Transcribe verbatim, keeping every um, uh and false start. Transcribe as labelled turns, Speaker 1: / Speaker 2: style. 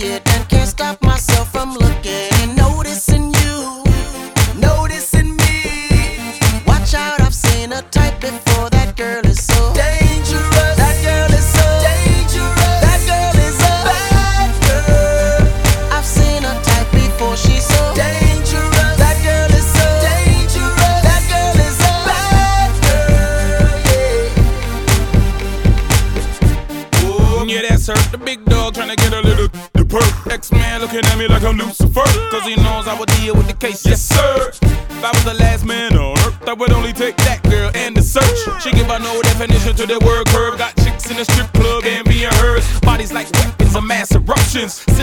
Speaker 1: shit and can't stop myself from looking. Noticing you, noticing me. Watch out, I've seen a type before. That girl is so dangerous. That girl is so dangerous. That girl is a bad girl. I've seen a type before. She's so dangerous. That girl is so dangerous. That girl is a bad girl. Yeah.
Speaker 2: Oh, yeah, that's her. The big dog trying to get a little the perk. X-Man looking at me like I'm Lucifer, cause he knows I would deal with the case. Yes, sir. If I was the last man on earth, I would only take that girl and the search. She give a no definition to the word curve. Got chicks in the strip club and being hers. Bodies like weapons of mass eruptions.